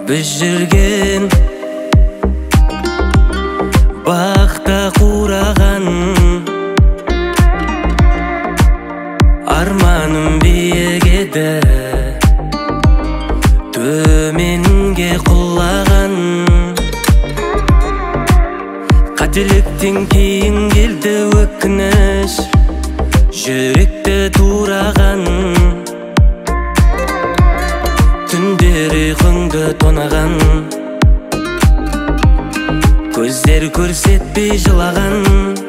Біз жүрген бақта қураған арманым биік еді, төменге құлаған. Қателіктен кейін келді өкініш, жүректі тураған. Түндер ұйқыңды тонаған, көздер көрсетпей жылаған.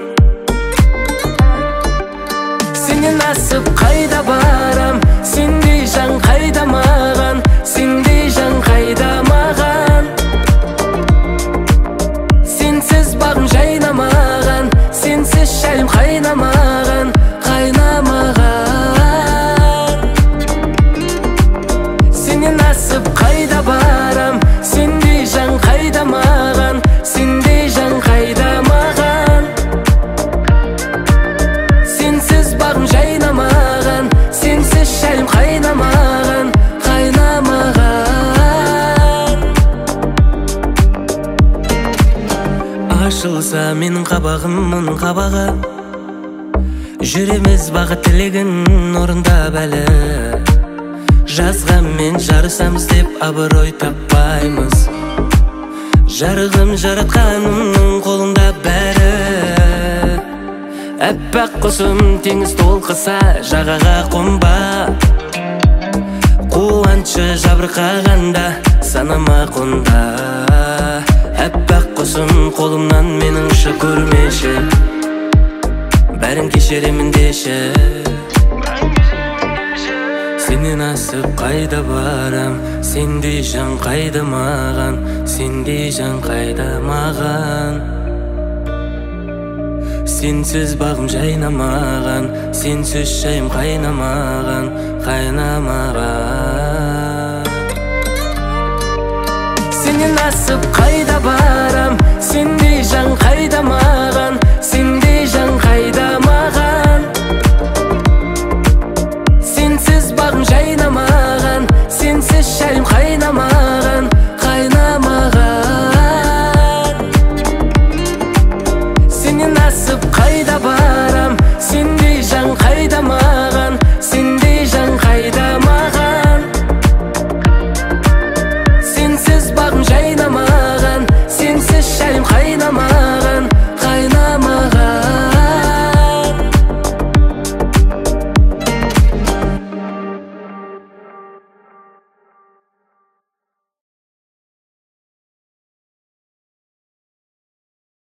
Сенен асып қайда барам, сендей жан қайда маған, сендей жан қайда маған. Сенсіз бағым жайнамаған, сенсіз шәлім қайнамаған, қайнамаған. Сенен асып қайда барам, сендей жан қайда маған, сендей жан қайда маған. Сенсіз бағым жайнамаған, сенсіз шәлім қайнамаған, қайнамаған. Ашылса менің қабағым мұның қабағы, жүреміз бақыт тілегін орындап әлі. Жазғанмен жарысамыз деп абырой таппаймыз, жарығым жаратқанымның қолында бәрі. Әппақ құсым теңіз толқыса жағаға қонба, қуанышы жабырқағанда санама қонда. Әппақ құсым қолымнан менің ұшы көрмеші, бәрін кешеремін деші. Сенен асып қайда барам, сендей жан қайда маған, сендей жан қайда маған. Сенсіз бағым жайнамаған, сенсіз шайым қайнамаған, қайнамаған. Сенен асып қайда барам, сендей жан қайда маған,